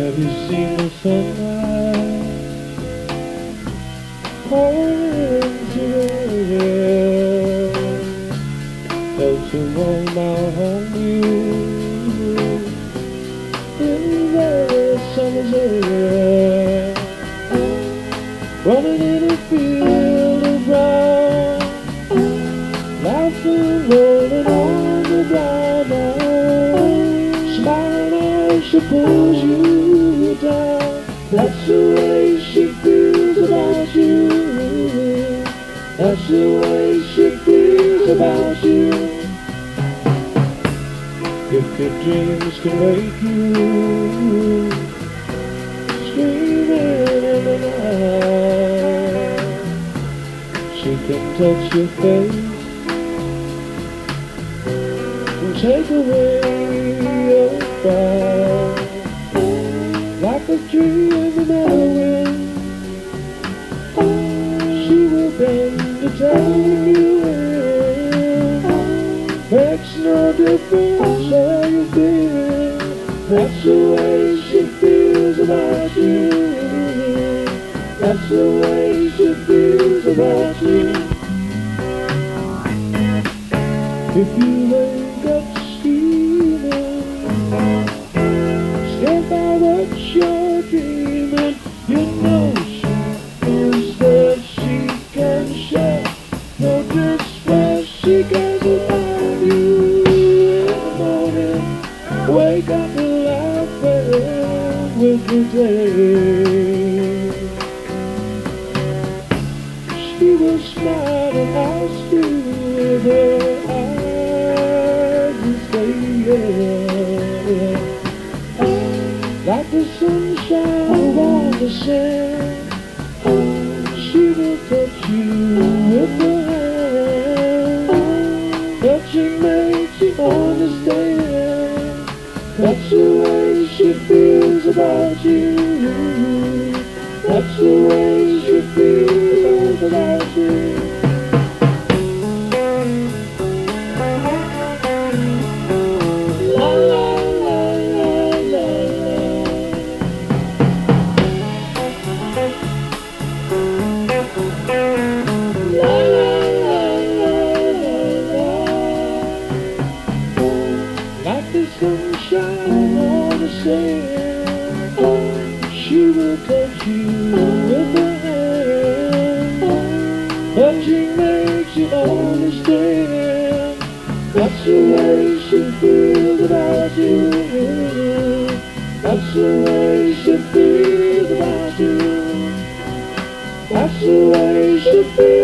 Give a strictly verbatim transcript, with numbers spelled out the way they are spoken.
Have you seen the sunrise pouring into the air? Felt a warm out on you in the summer's air. Running in a field of brown, laughing, rolling on the ground. Smiling as she pulls you down. That's the way she feels about you. That's the way she feels about you. If your dreams can wake you, screaming in the night, she can touch your face and take away your pride. Like a tree in the meadow wind, she will bend to take you in. Makes no difference how you feel. That's the way she feels about you. That's the way she feels about you. If you wake up scheming, scared by what you're dreaming, you know she feels that she can share. No despair, she cares about you. In the morning, wake up and laugh with the day. She will smile and ask you with her eyes and say yeah. Like the sunshine on the sand, she will touch you with her hand. Touching makes you understand. That's the way she feels about you. That's the way she feels about you. La la la la la la. La la la la la la. Like the sunshine on the sand, she will touch you with her hand. Touching makes you understand. That's the way she feels about you. That's the way she feels about you. That's the way she feels.